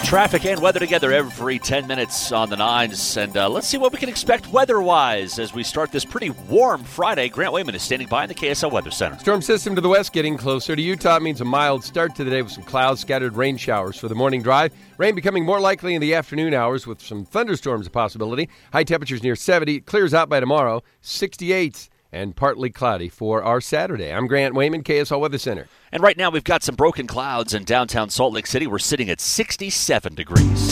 Traffic and weather together every 10 minutes on the nines. And let's see what we can expect weather-wise as we start this pretty warm Friday. Grant Wayman is standing by in the KSL Weather Center. Storm system to the west getting closer to Utah means a mild start to the day with some clouds, scattered rain showers for the morning drive. Rain becoming more likely in the afternoon hours with some thunderstorms a possibility. High temperatures near 70. It clears out by tomorrow, 68 and partly cloudy for our Saturday. I'm Grant Wayman, KSL Weather Center. And right now we've got some broken clouds in downtown Salt Lake City. We're sitting at 67 degrees.